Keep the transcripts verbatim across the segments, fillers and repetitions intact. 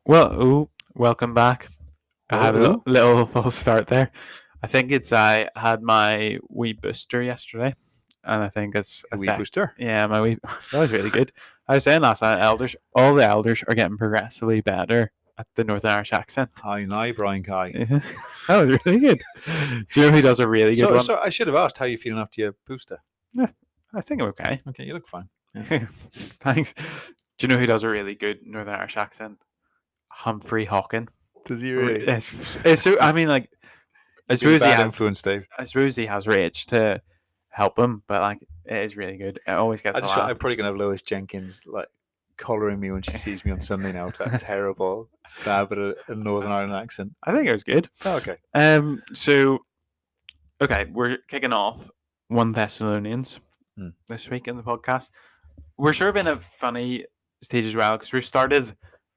Well, ooh, welcome back. I Oh, have a little, ooh. little false start there. I think it's I had my wee booster yesterday, and I think it's A wee effect. booster. Yeah, my wee that was really good. I was saying last night, elders, all the elders are getting progressively better at the Northern Irish accent. Hi, now, Brian Kai. That was really good. Do you know who does a really good So, one? so I should have asked how you feeling after your booster. Yeah, I think I'm okay. Okay, you look fine. Thanks. Do you know who does a really good Northern Irish accent? Humphrey Hawken. Does he Really? It's, it's so, I mean, like, I You've been a suppose he bad has. influence, Dave. I suppose he has rage to help him, but like it is really good. It always gets I a just, laugh. I'm probably gonna have Lois Jenkins like collaring me when she sees me on Sunday now with that terrible stab at a, a Northern Ireland accent. I think it was good. Oh, okay. Um. So, okay, we're kicking off one Thessalonians Hmm. this week in the podcast. We're sort of in a funny stage as well because we've started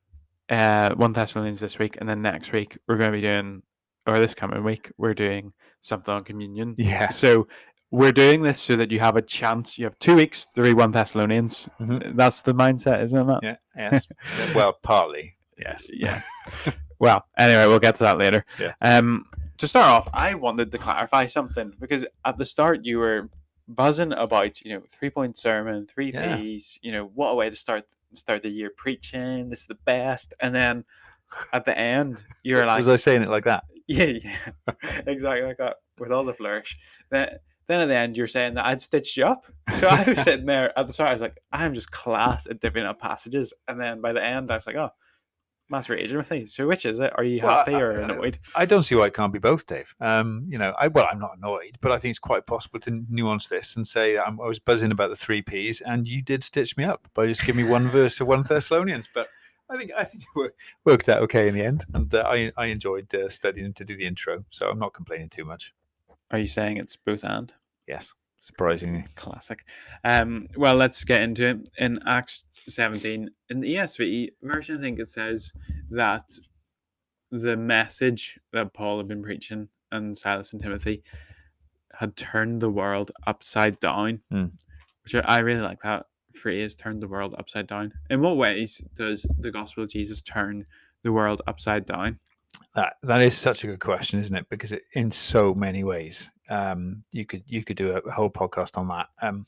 uh one Thessalonians this week, and then next week we're going to be doing, or this coming week we're doing something on communion. Yeah. So we're doing this so that you have a chance. You have two weeks to read one Thessalonians. Mhm. That's the mindset, isn't it? Yeah. Yes. Well, partly. Yes. Yeah. Well, anyway, we'll get to that later. Yeah. Um, to start off, I wanted to clarify something because at the start you were buzzing about, you know, three point sermon, three Yeah. P's, you know, what a way to start start the year preaching. This is the best, and then at the end you're like, Was I saying it like that? yeah, yeah, exactly like that with all the flourish. Then, then at the end, you're saying that I'd stitched you up. So I was sitting there at the start. I was like, I'm just class at dipping up passages, and then by the end, I was like, oh, that's raging with me. So which is it? Are you Well, happy I- or I- annoyed? I don't see why it can't be both, Dave. Um, you know, I well, I'm not annoyed, but I think it's quite possible to nuance this and say I'm, I was buzzing about the three P's, and you did stitch me up by just giving me one verse of one Thessalonians. But I think I think it wor- worked out okay in the end, and uh, I I enjoyed uh, studying to do the intro, so I'm not complaining too much. Are you saying it's both and? Yes, surprisingly. Classic. Um, well, let's get into it. In Acts seventeen, in the E S V version, I think it says that the message that Paul had been preaching and Silas and Timothy had turned the world upside down, Mm. which I really like that phrase, turned the world upside down. In what ways does the gospel of Jesus turn the world upside down? That that is such a good question, isn't it? Because it, in so many ways, um, you could you could do a whole podcast on that. Um,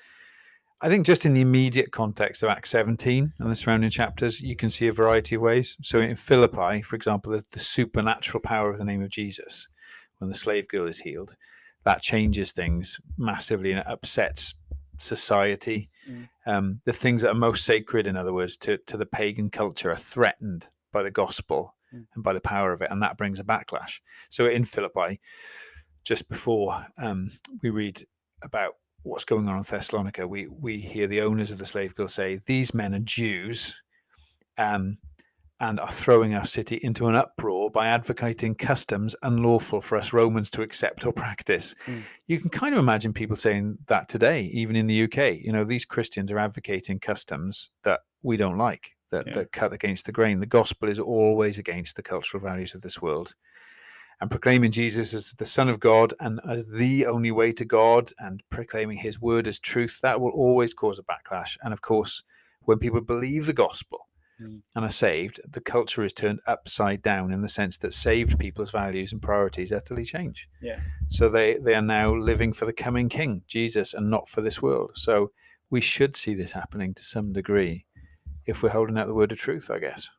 I think just in the immediate context of Acts seventeen and the surrounding chapters, you can see a variety of ways. So in Philippi, for example, the, the supernatural power of the name of Jesus, when the slave girl is healed, that changes things massively and it upsets society. Mm. Um, the things that are most sacred, in other words, to, to the pagan culture are threatened by the gospel Mm. and by the power of it, and that brings a backlash. So in Philippi, just before um, we read about what's going on in Thessalonica, we we hear the owners of the slave girl say, these men are Jews um, and are throwing our city into an uproar by advocating customs unlawful for us Romans to accept or practice. Mm. You can kind of imagine people saying that today, even in the U K. You know, these Christians are advocating customs that we don't like, that, Yeah. that cut against the grain. The gospel is always against the cultural values of this world. And proclaiming Jesus as the Son of God and as the only way to God and proclaiming his word as truth, that will always cause a backlash. And of course, when people believe the gospel Mm. and are saved, the culture is turned upside down in the sense that saved people's values and priorities utterly change. Yeah. So they, they are now living for the coming king, Jesus, and not for this world. So we should see this happening to some degree if we're holding out the word of truth, I guess.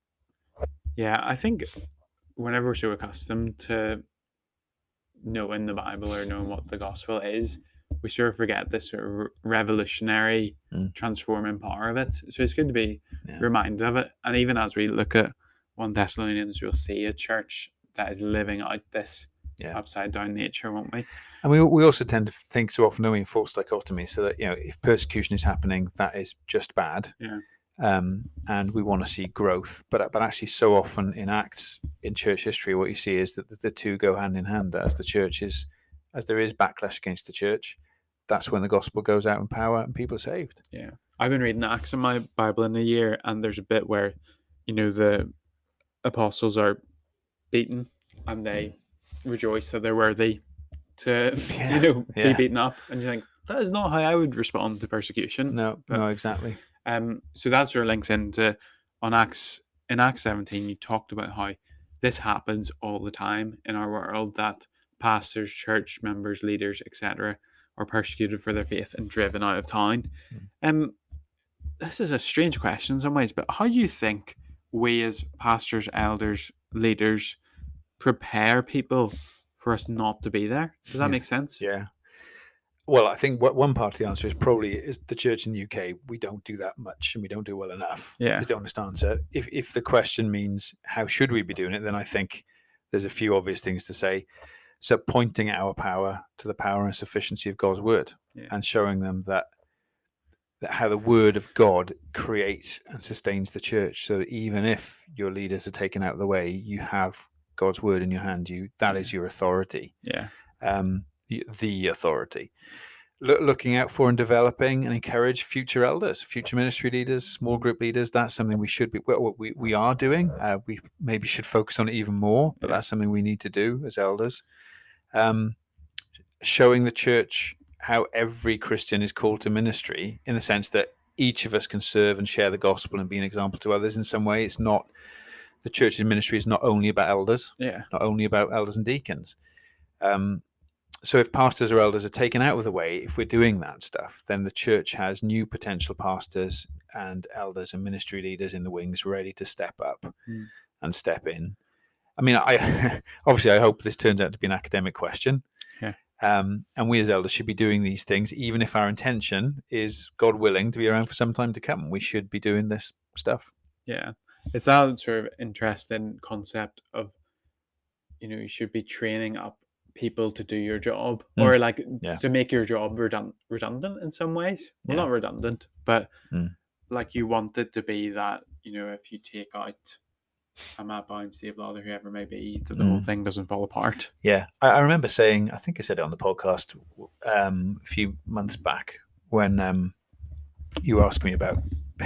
Yeah, I think whenever we're so accustomed to knowing the Bible or knowing what the gospel is, we sort of forget this sort of revolutionary, Mm. transforming power of it. So it's good to be Yeah. reminded of it. And even as we look at one Thessalonians, we'll see a church that is living out this Yeah. upside down nature, won't we? And we we also tend to think so often knowing false dichotomy, so that, you know, if persecution is happening, that is just bad. Yeah. Um, and we want to see growth. But but actually so often in Acts, in church history, what you see is that the, the two go hand in hand. As the church is, as there is backlash against the church, that's when the gospel goes out in power and people are saved. Yeah. I've been reading Acts in my Bible in a year, and there's a bit where, you know, the apostles are beaten and they rejoice that they're worthy to, Yeah, you know, yeah. be beaten up. And you think, that is not how I would respond to persecution. No, But- no, exactly. Um, so that sort of links into on Acts in Acts seventeen, you talked about how this happens all the time in our world, that pastors, church members, leaders, et cetera, are persecuted for their faith and driven out of town. Mm. Um, this is a strange question in some ways, but how do you think we as pastors, elders, leaders prepare people for us not to be there? Does that Yeah. make sense? Yeah. Well, I think what one part of the answer is probably is the church in the U K. We don't do that much, and we don't do well enough. Yeah. Is the honest answer. If if the question means how should we be doing it, then I think there's a few obvious things to say. So pointing our power to the power and sufficiency of God's word, Yeah. and showing them that that how the word of God creates and sustains the church. So that even if your leaders are taken out of the way, you have God's word in your hand. You that is your authority. Yeah. Um, the, the authority. Look, looking out for and developing and encourage future elders, future ministry leaders, small group leaders. That's something we should be. Well, we we are doing. Uh, we maybe should focus on it even more, but Yeah. that's something we need to do as elders. Um, showing the church how every Christian is called to ministry, in the sense that each of us can serve and share the gospel and be an example to others in some way. It's not the church's ministry is not only about elders, Yeah. not only about elders and deacons. Um, so if pastors or elders are taken out of the way, if we're doing that stuff, then the church has new potential pastors and elders and ministry leaders in the wings ready to step up Mm. and step in. I mean, I obviously I hope this turns out to be an academic question. Yeah. Um, and we as elders should be doing these things, even if our intention is, God willing, to be around for some time to come. We should be doing this stuff. Yeah. It's that sort of interesting concept of, you know, you should be training up people to do your job, Mm. or like Yeah. to make your job redund- redundant in some ways. Well, Yeah. not redundant, but Mm. like you want it to be that, you know, if you take out a Matt Bounds, Dave Lawler, whoever it may be, that the whole Mm. thing doesn't fall apart. Yeah, I, I remember saying, I think I said it on the podcast um, a few months back when um, you were asking me about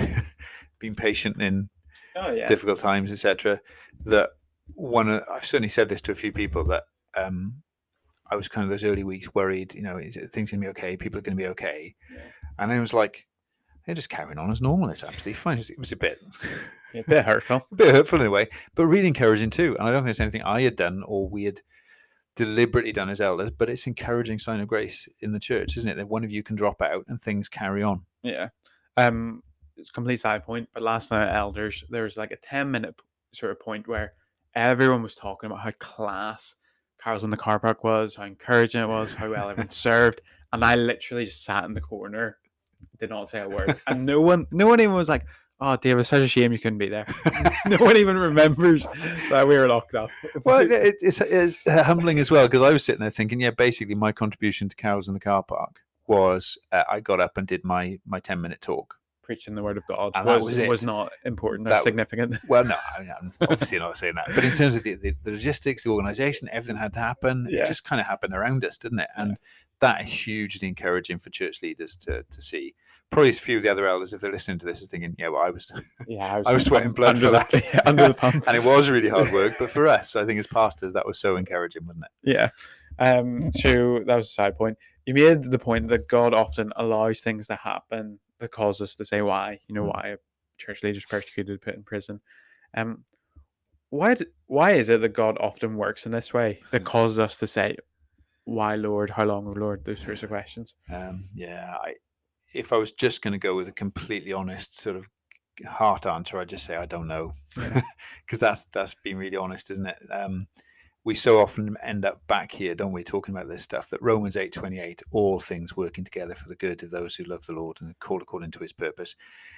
being patient in Oh yeah. difficult times, et cetera. That one, of, I've certainly said this to a few people, that um, I was kind of those early weeks worried, you know, is it, things going to be okay? People are going to be okay. Yeah. And I was like, they're just carrying on as normal. It's absolutely fine. It was a bit, Yeah, a bit hurtful. a bit hurtful in a way, but really encouraging too. And I don't think there's anything I had done or we had deliberately done as elders, but it's encouraging sign of grace in the church, isn't it? That one of you can drop out and things carry on. Yeah. Um, it's a complete side point, but last night at Elders, there was like a ten minute sort of point where everyone was talking about how class Carol's in the car park was, how encouraging it was, how well everyone served. And I literally just sat in the corner, did not say a word. And no one, no one even was like, "Oh, Dave, it's such a shame you couldn't be there." No one even remembers that we were locked up. Well, it, it's, it's humbling as well, because I was sitting there thinking, yeah, basically my contribution to Carol's in the car park was uh, I got up and did my my ten minute talk. Preaching the word of God And that was, was it. was not important or That- significant. Well, no, I mean, I'm obviously not saying that, but in terms of the, the, the logistics, the organisation, everything had to happen. Yeah. It just kind of happened around us, didn't it? And that is hugely encouraging for church leaders to to see. Probably a few of the other elders, if they're listening to this, are thinking, "Yeah, well, I was, Yeah, I was sweating blood under for the, that, yeah, under the pump. and it was really hard work." But for us, I think as pastors, that was so encouraging, wasn't it? Yeah. Um, so that was a side point. You made the point that God often allows things to happen that cause us to say why. You know, Mm. why a church leader is persecuted, put in prison. Um, why? d- Why is it that God often works in this way that causes us to say, "Why, Lord? How long, oh Lord?" Those sorts of questions. Um, yeah, I, if I was just going to go with a completely honest sort of heart answer, I'd just say I don't know, Yeah. because that's that's being really honest, isn't it? Um, we so often end up back here, don't we, talking about this stuff, that Romans eight twenty-eight, all things working together for the good of those who love the Lord and are called according to his purpose,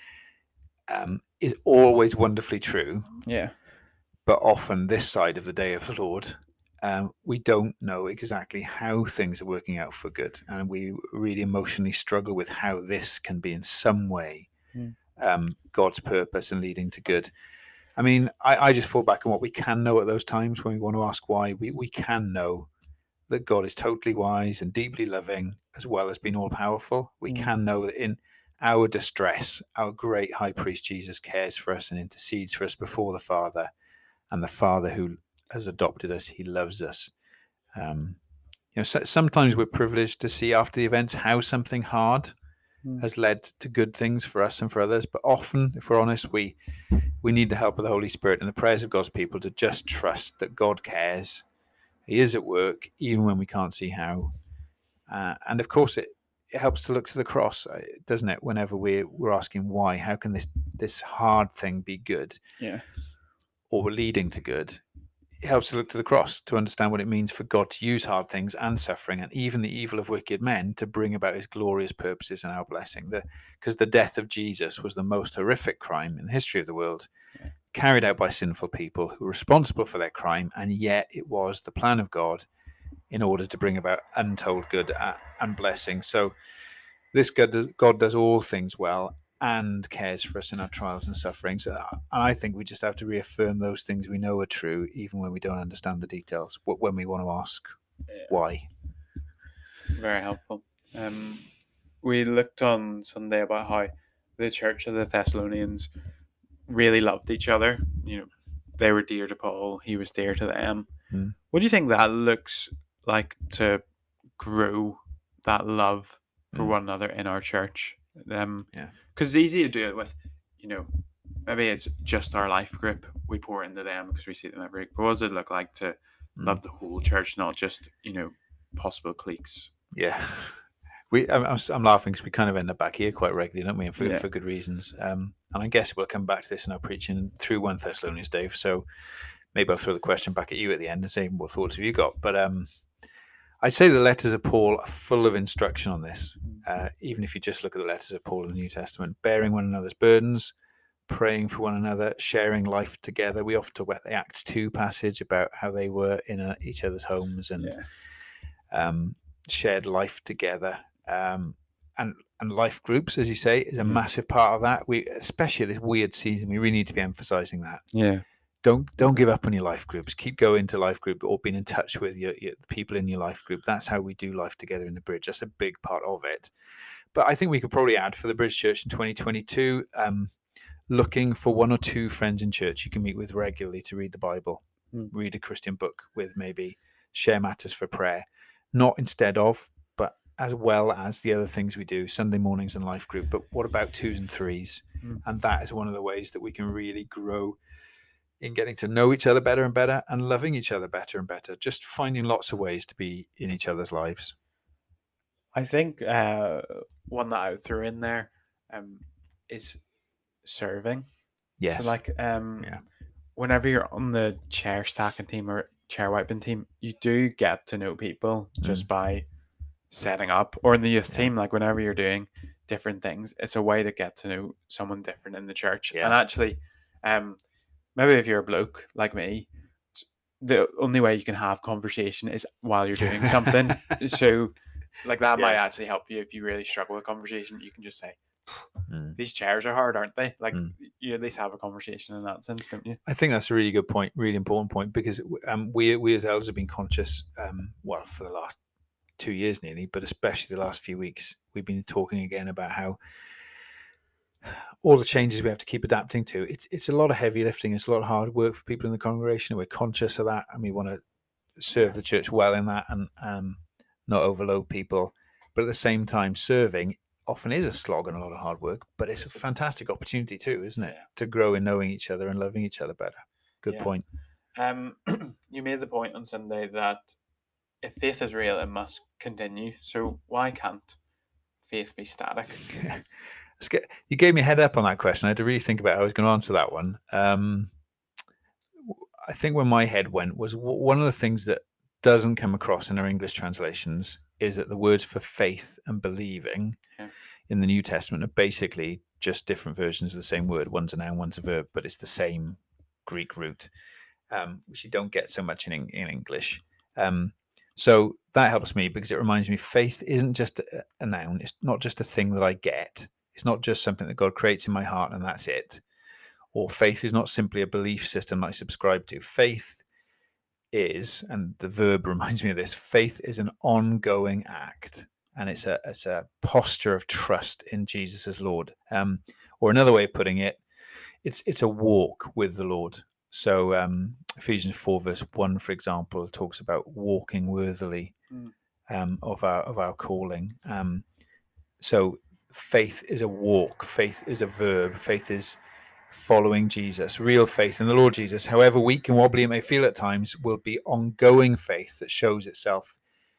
um, is always wonderfully true. Yeah. But often this side of the day of the Lord, um, we don't know exactly how things are working out for good. And we really emotionally struggle with how this can be in some way Mm. um, God's purpose and leading to good. I mean, I, I just fall back on what we can know at those times when we want to ask why. We, we can know that God is totally wise and deeply loving, as well as being all powerful. We Mm. can know that in our distress, our great high priest Jesus cares for us and intercedes for us before the Father. And the Father who has adopted us, he loves us. Um, you know, so, sometimes we're privileged to see after the events how something hard Mm. has led to good things for us and for others. But often, if we're honest, we we need the help of the Holy Spirit and the prayers of God's people to just trust that God cares. He is at work, even when we can't see how. Uh, and of course, it, it helps to look to the cross, doesn't it? Whenever we're, we're asking why, how can this, this hard thing be good? Yeah. Or leading to good? It helps to look to the cross to understand what it means for God to use hard things and suffering and even the evil of wicked men to bring about his glorious purposes and our blessing. Because the, the death of Jesus was the most horrific crime in the history of the world, yeah. carried out by sinful people who were responsible for their crime, and yet it was the plan of God in order to bring about untold good and blessing. So this God does, God does all things well and cares for us in our trials and sufferings. And I think we just have to reaffirm those things we know are true, even when we don't understand the details, when we want to ask yeah. why. Very helpful. Um, we looked on Sunday about how the Church of the Thessalonians really loved each other. You know, they were dear to Paul, he was dear to them. Mm. What do you think that looks like to grow that love for mm. one another in our church? Um, yeah. Because it's easy to do it with, you know, maybe it's just our life group. We pour into them because we see them every week. But what does it look like to mm. love the whole church, not just, you know, possible cliques? Yeah. We, I'm, I'm laughing because we kind of end up back here quite regularly, don't we? And for, yeah. for good reasons. Um, and I guess we'll come back to this in our preaching through First Thessalonians, Dave. So maybe I'll throw the question back at you at the end and say, what thoughts have you got? But um, I'd say the letters of Paul are full of instruction on this. Uh, even if you just look at the letters of Paul in the New Testament, bearing one another's burdens, praying for one another, sharing life together. We often talk about the Acts two passage about how they were in a, each other's homes and yeah. um, shared life together. Um, and and life groups, as you say, is a mm. massive part of that. We, especially this weird season, we really need to be emphasizing that. Yeah. Don't don't give up on your life groups. Keep going to life group or being in touch with your, your the people in your life group. That's how we do life together in the Bridge. That's a big part of it. But I think we could probably add for the Bridge Church in twenty twenty-two, um, looking for one or two friends in church you can meet with regularly to read the Bible, mm. read a Christian book with, maybe share matters for prayer, not instead of, but as well as the other things we do, Sunday mornings and life group. But what about twos and threes? Mm. And that is one of the ways that we can really grow in getting to know each other better and better and loving each other better and better, just finding lots of ways to be in each other's lives. I think uh, one that I threw in there um, is serving. Yes. So like um, yeah. whenever you're on the chair stacking team or chair wiping team, you do get to know people just mm. by setting up. Or in the youth yeah. team, like whenever you're doing different things, it's a way to get to know someone different in the church. Yeah. And actually, um, maybe if you're a bloke like me, the only way you can have conversation is while you're doing something. So like that yeah. might actually help you if you really struggle with conversation. You can just say, mm. these chairs are hard, aren't they? Like mm. you at least have a conversation in that sense, don't you? I think that's a really good point, really important point, because um, we we as elders have been conscious, um, well, for the last two years nearly, but especially the last few weeks, we've been talking again about how all the changes we have to keep adapting to. It's it's a lot of heavy lifting. It's a lot of hard work for people in the congregation. We're conscious of that, and we want to serve the church well in that, and um, not overload people. But at the same time, serving often is a slog and a lot of hard work. But it's a fantastic opportunity too, isn't it, yeah. to grow in knowing each other and loving each other better. Good yeah. point. Um, you made the point on Sunday that if faith is real, it must continue. So why can't faith be static? Get, you gave me a head up on that question. I had to really think about how I was going to answer that one. Um, I think where my head went was w- one of the things that doesn't come across in our English translations is that the words for faith and believing yeah. in the New Testament are basically just different versions of the same word. One's a noun, one's a verb, but it's the same Greek root, um, which you don't get so much in, in English. Um, so that helps me because it reminds me faith isn't just a, a noun. It's not just a thing that I get. It's not just something that God creates in my heart and that's it. Or faith is not simply a belief system that I subscribe to. Faith is, and the verb reminds me of this, faith is an ongoing act. And it's a it's a posture of trust in Jesus as Lord. Um, or another way of putting it, it's it's a walk with the Lord. So um, Ephesians four verse one, for example, talks about walking worthily mm. um, of our of our calling. Um, So faith is a walk. Faith is a verb. Faith is following Jesus. Real faith in the Lord Jesus, however weak and wobbly it may feel at times, will be ongoing faith that shows itself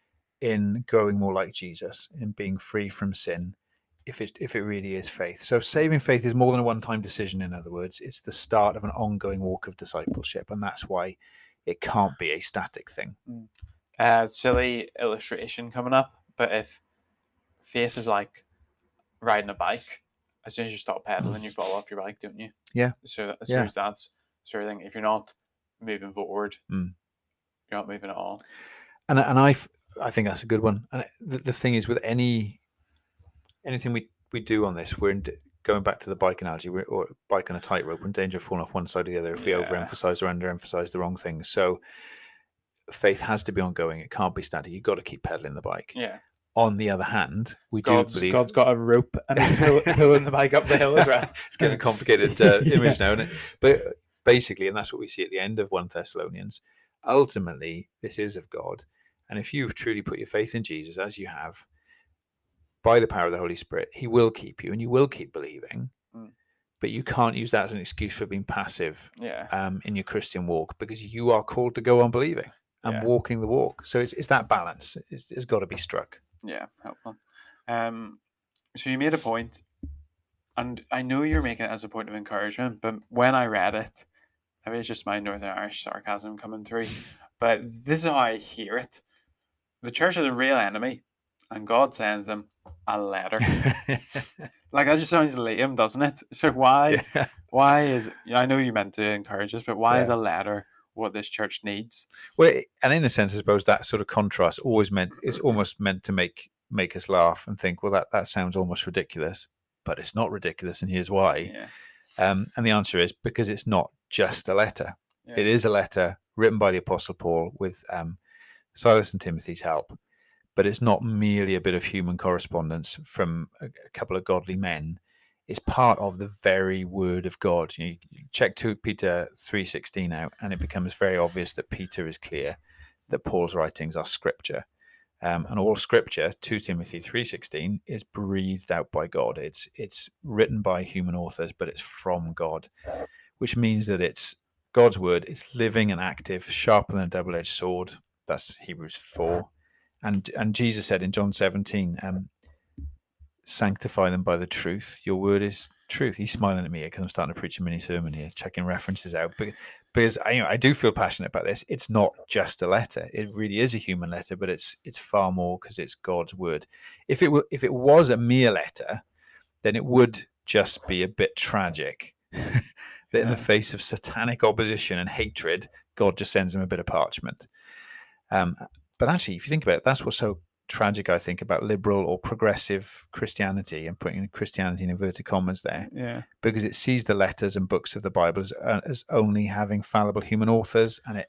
in growing more like Jesus, in being free from sin, if it if it really is faith. So saving faith is more than a one-time decision. In other words, it's the start of an ongoing walk of discipleship, and that's why it can't be a static thing. Uh, silly illustration coming up, but if faith is like riding a bike, as soon as you stop pedaling, you fall off your bike, don't you? Yeah. So I suppose Yeah. that's sort of thing. If you're not moving forward, Mm. you're not moving at all. And and I I think that's a good one. And the, the thing is, with any anything we, we do on this, we're in, going back to the bike analogy, we're, or bike on a tightrope, we're in danger of falling off one side or the other if we Yeah. overemphasize or underemphasize the wrong things. So faith has to be ongoing. It can't be static. You've got to keep pedaling the bike. Yeah. On the other hand, we God's, do believe God's got a rope and he's pull, pulling the bike up the hill as well. It's getting a complicated uh, Yeah. image now, isn't it? But basically, and that's what we see at the end of First Thessalonians, ultimately, this is of God. And if you've truly put your faith in Jesus, as you have, by the power of the Holy Spirit, he will keep you and you will keep believing. Mm. But you can't use that as an excuse for being passive Yeah. um, in your Christian walk, because you are called to go on believing and Yeah. walking the walk. So it's, it's that balance. It's, it's got to be struck. Yeah, helpful. Um, so you made a point, and I know you're making it as a point of encouragement, but when I read it, maybe it's just my Northern Irish sarcasm coming through, but this is how I hear it. The church is a real enemy, and God sends them a letter. Like, that just sounds lame, doesn't it? So why, Yeah. why is, I know you meant to encourage us, but why Yeah. is a letter what this church needs? Well, and in a sense, I suppose that sort of contrast always meant it's almost meant to make make us laugh and think, well, that, that sounds almost ridiculous, but it's not ridiculous, and here's why. Yeah. Um, and the answer is because it's not just a letter. Yeah. It is a letter written by the Apostle Paul with um, Silas and Timothy's help, but it's not merely a bit of human correspondence from a, a couple of godly men. It's part of the very word of God. You, know, you check two Peter three sixteen out, and it becomes very obvious that Peter is clear that Paul's writings are scripture. Um, and all scripture, two Timothy three sixteen, is breathed out by God. It's it's written by human authors, but it's from God, which means that it's God's word. It's living and active, sharper than a double-edged sword. That's Hebrews four. And and Jesus said in John seventeen, um, sanctify them by the truth. Your word is truth. He's smiling at me because I'm starting to preach a mini sermon here, checking references out. But because I, you know, I do feel passionate about this. It's not just a letter. It really is a human letter, but it's it's far more because it's God's word. If it were, if it was a mere letter, then it would just be a bit tragic that in Yeah. the face of satanic opposition and hatred, God just sends them a bit of parchment. Um, but actually, if you think about it, that's what's so tragic, I think, about liberal or progressive Christianity, and putting Christianity in inverted commas there, Yeah. because it sees the letters and books of the Bible as, uh, as only having fallible human authors, and it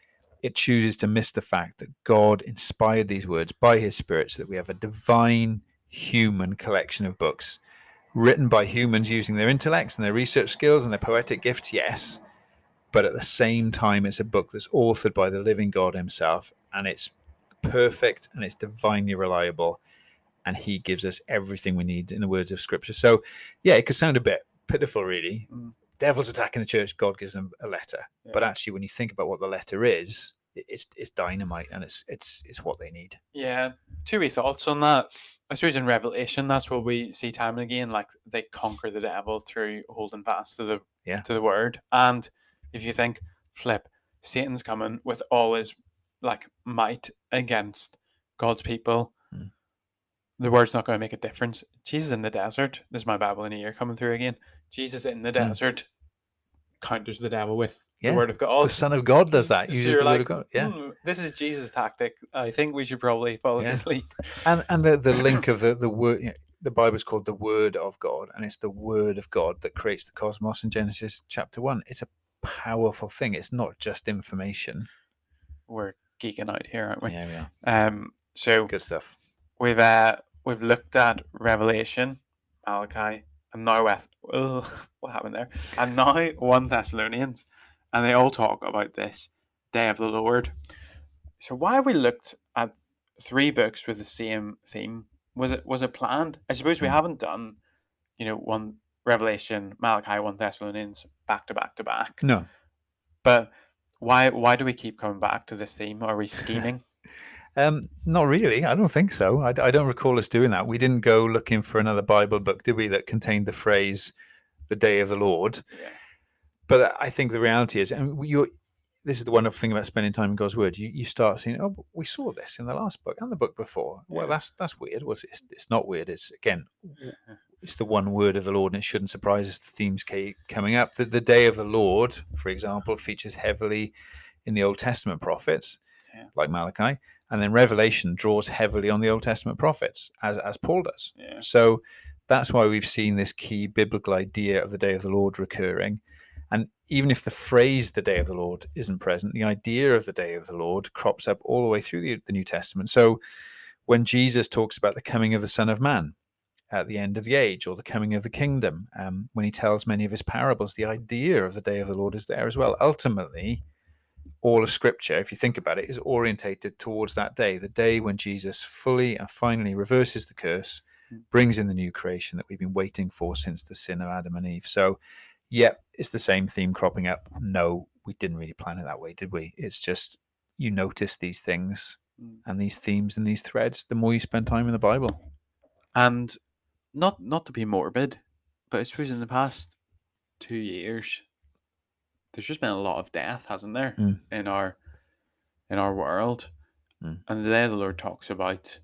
it chooses to miss the fact that God inspired these words by his Spirit, so that we have a divine human collection of books written by humans using their intellects and their research skills and their poetic gifts, yes, but at the same time it's a book that's authored by the living God himself, and it's perfect and it's divinely reliable, and he gives us everything we need in the words of scripture. So yeah, it could sound a bit pitiful, really. Mm. Devil's attacking the church, God gives them a letter. Yeah. But actually, when you think about what the letter is, it- it's it's dynamite, and it's it's it's what they need. Yeah, two wee thoughts on that. I suppose in Revelation, that's what we see time and again. Like, they conquer the devil through holding fast to the Yeah. to the word. And if you think, flip, Satan's coming with all his like might against God's people. Mm. The word's not going to make a difference. Jesus in the desert. This is my Bible in a year coming through again. Jesus in the Mm. desert counters the devil with Yeah. the word of God. The Son of God does that. So Uses you're the like, word of God. Yeah. "Hmm, this is Jesus' tactic. I think we should probably follow Yeah. his lead." And and the, the link of the the word, you know, the Bible is called the Word of God, and it's the Word of God that creates the cosmos in Genesis chapter one. It's a powerful thing. It's not just information. We're geeking out here, aren't we? Yeah, we are. Um. So Good stuff. we've uh we've looked at Revelation, Malachi, and now West. Ugh, what happened there? And now First Thessalonians, and they all talk about this day of the Lord. So why have we looked at three books with the same theme? Was it was it planned? I suppose we Hmm. haven't done, you know, one Revelation, Malachi, First Thessalonians, back to back to back. No. But why why do we keep coming back to this theme? Are we scheming? Um, not really. I don't think so. I, I don't recall us doing that. We didn't go looking for another Bible book, did we, that contained the phrase "the day of the Lord"? Yeah. But I think the reality is, and you, this is the wonderful thing about spending time in God's Word. You you start seeing, oh, we saw this in the last book and the book before. Well, Yeah. that's that's weird. Well, it's it's not weird. It's again, it's the one word of the Lord, and it shouldn't surprise us. The themes keep coming up. The, the day of the Lord, for example, features heavily in the Old Testament prophets, Yeah. like Malachi. And then Revelation draws heavily on the Old Testament prophets, as as Paul does. Yeah. So that's why we've seen this key biblical idea of the day of the Lord recurring. And even if the phrase "the day of the Lord" isn't present, the idea of the day of the Lord crops up all the way through the, the New Testament. So when Jesus talks about the coming of the Son of Man at the end of the age, or the coming of the kingdom, um, when he tells many of his parables, the idea of the day of the Lord is there as well. Ultimately, all of Scripture, if you think about it, is orientated towards that day, the day when Jesus fully and finally reverses the curse, brings in the new creation that we've been waiting for since the sin of Adam and Eve. So, yep, it's the same theme cropping up. No, we didn't really plan it that way, did we? It's just you notice these things and these themes and these threads the more you spend time in the Bible. And not not to be morbid, but I suppose in the past two years, there's just been a lot of death, hasn't there, Mm. in our in our world. Mm. And the day of the Lord talks about,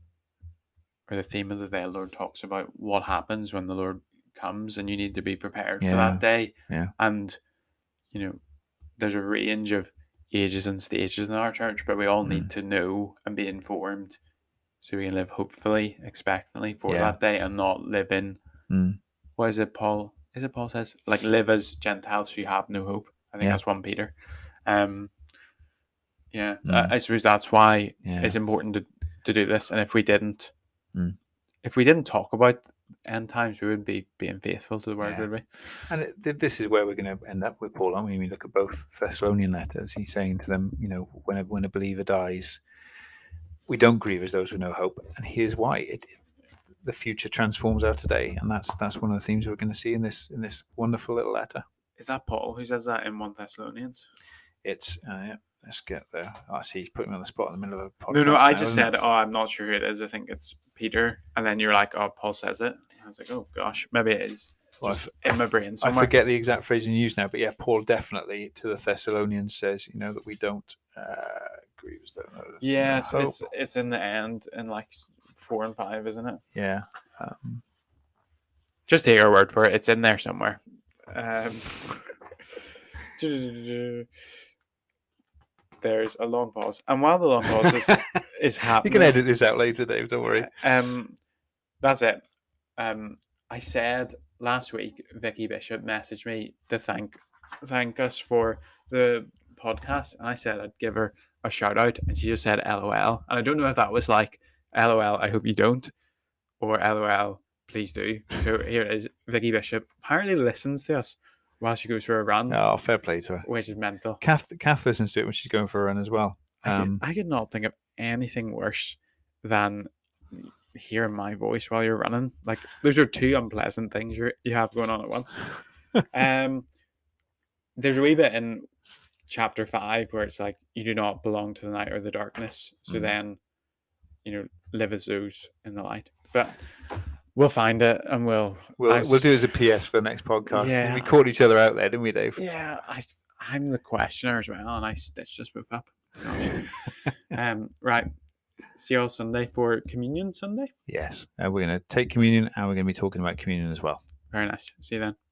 or the theme of the day of the Lord talks about what happens when the Lord comes, and you need to be prepared Yeah. for that day. Yeah. And, you know, there's a range of ages and stages in our church, but we all need Mm. to know and be informed so we can live hopefully, expectantly for Yeah. that day, and not live in, Mm. what is it, Paul? Is it Paul says? Like, live as Gentiles so you have no hope. I think Yeah. that's First Peter. Um, yeah, Mm. I, I suppose that's why Yeah. it's important to, to do this. And if we didn't, Mm. if we didn't talk about end times, we wouldn't be being faithful to the word, Yeah. would we? And it, this is where we're going to end up with Paul, aren't we? When we look at both Thessalonian letters, he's saying to them, you know, when a, when a believer dies, we don't grieve as those with no hope. And here's why: it, the future transforms our today, and that's that's one of the themes we're going to see in this in this wonderful little letter. Is that Paul who says that in First Thessalonians? It's uh, yeah, let's get there. I see he's putting me on the spot in the middle of a podcast. No, no, I now, just isn't said, it? oh, I'm not sure who it is. I think it's Peter. And then you're like, oh, Paul says it. I was like, oh, gosh, maybe it is. Well, Just I f- in my brain I somewhere. forget the exact phrase you use now, but yeah, Paul definitely to the Thessalonians says, you know, that we don't uh, grieve as though no others Yes, no hope. it's it's in the end, in like four and five, isn't it? Yeah. Um, Just take your word for it. It's in there somewhere. Um, there's a long pause, and while the long pause is is you happening, can edit this out later, Dave. Don't worry. Um, that's it. Um, I said last week, Vicky Bishop messaged me to thank thank us for the podcast, and I said I'd give her a shout out, and she just said L O L. And I don't know if that was like L O L, I hope you don't, or L O L, please do. So here it is. Vicky Bishop apparently listens to us while she goes for a run, Oh, fair play to her. which is mental. Kath, Kath listens to it when she's going for a run as well. I, could, Um, I could not think of anything worse than hearing my voice while you're running. Like, those are two unpleasant things you you have going on at once. um, there's a wee bit in chapter five where it's like, you do not belong to the night or the darkness. So Mhm. then, you know, live as those in the light. But we'll find it, and we'll we'll I we'll do it s- as a P S for the next podcast. Yeah. We caught each other out there, didn't we, Dave? Yeah, I I'm the questioner as well, and I stitched us both up. Gosh. um, right. See you all Sunday for Communion Sunday. Yes. Uh, we're going to take communion, and we're going to be talking about communion as well. Very nice. See you then.